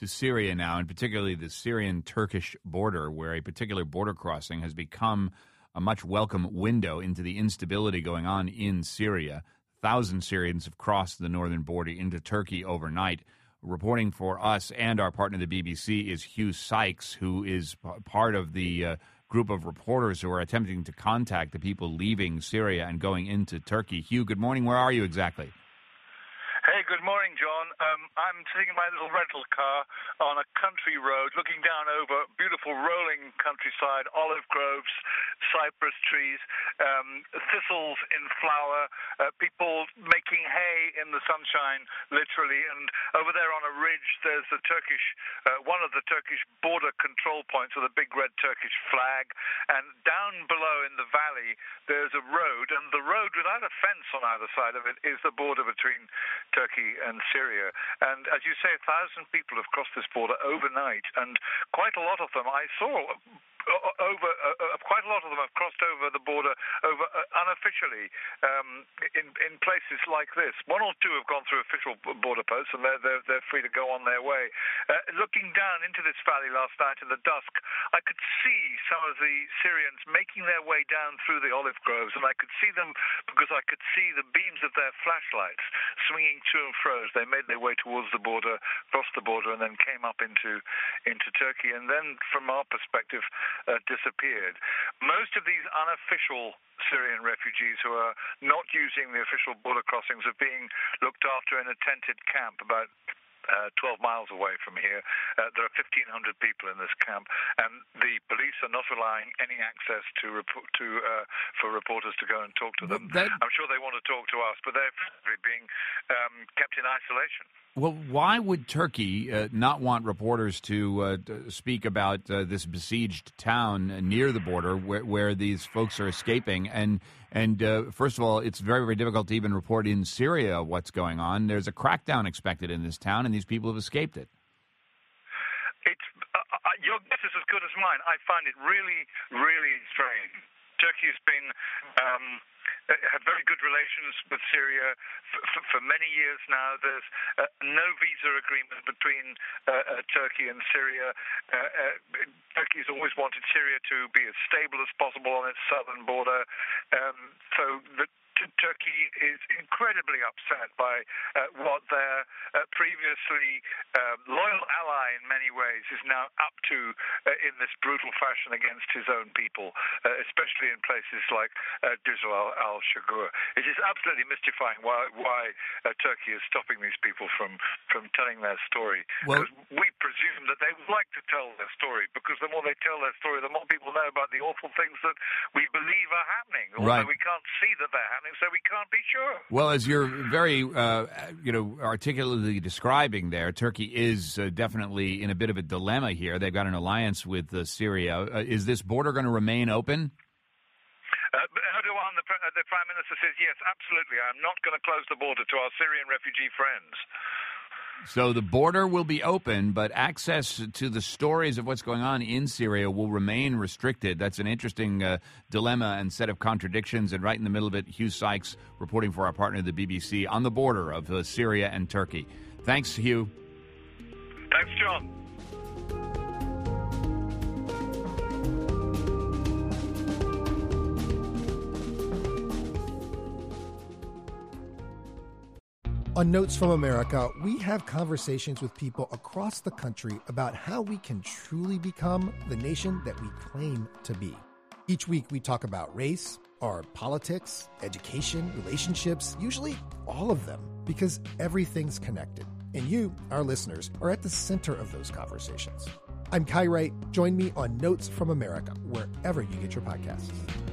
to Syria now, and particularly the Syrian-Turkish border, where a particular border crossing has become a much welcome window into the instability going on in Syria. Thousands of Syrians have crossed the northern border into Turkey overnight. Reporting for us and our partner, the BBC, is Hugh Sykes, who is part of the group of reporters who are attempting to contact the people leaving Syria and going into Turkey. Hugh, good morning. Where are you exactly? Hey, good morning, John. I'm sitting in my little rental car on a country road looking down over beautiful rolling countryside, olive groves, cypress trees, thistles in flower, people making hay in the sunshine, literally. And over there on a ridge, there's the Turkish, one of the Turkish border control points with a big red Turkish flag. And down below in the valley, there's a road, and the road without a fence on either side of it is the border between Turkey and Syria. And as you say, 1,000 people have crossed this border overnight, and quite a lot of them I saw quite a lot of them have crossed over the border unofficially in places like this. One or two have gone through official border posts, and they're free to go on their way. Looking down into this valley last night in the dusk, I could see some of the Syrians making their way down through the olive groves, and I could see them because I could see the beams of their flashlights swinging to and fro as they made their way towards the border, crossed the border, and then came up into Turkey, and then from our perspective disappeared. Most of these unofficial Syrian refugees who are not using the official border crossings are being looked after in a tented camp about 12 miles away from here. There are 1,500 people in this camp, and the police are not allowing any access for reporters to go and talk to them. I'm sure they want to talk to us, but they're being kept in isolation. Well, why would Turkey not want reporters to speak about this besieged town near the border where these folks are escaping? And first of all, it's very, very difficult to even report in Syria what's going on. There's a crackdown expected in this town, and these people have escaped it. Your guess is as good as mine. I find it really, really strange. Turkey has been had very good relations with Syria for many years now. There's no visa agreement between Turkey and Syria. Turkey has always wanted Syria to be as stable as possible on its southern border. Turkey is incredibly upset by what their previously loyal ally in many ways is now up to in this brutal fashion against his own people, especially in places like Deir al-Shogur. It is absolutely mystifying why Turkey is stopping these people from telling their story. Well, we presume that they would like to tell their story, because the more they tell their story, the more people know about the awful things that we believe are happening, although we can't see that they're happening, so we can't be sure. Well, as you're very, articulately describing there, Turkey is definitely in a bit of a dilemma here. They've got an alliance with Syria. Is this border going to remain open? Erdogan, the Prime Minister, says yes, absolutely. I'm not going to close the border to our Syrian refugee friends. So the border will be open, but access to the stories of what's going on in Syria will remain restricted. That's an interesting dilemma and set of contradictions. And right in the middle of it, Hugh Sykes reporting for our partner, the BBC, on the border of Syria and Turkey. Thanks, Hugh. Thanks, John. On Notes from America, we have conversations with people across the country about how we can truly become the nation that we claim to be. Each week, we talk about race, our politics, education, relationships, usually all of them, because everything's connected. And you, our listeners, are at the center of those conversations. I'm Kai Wright. Join me on Notes from America, wherever you get your podcasts.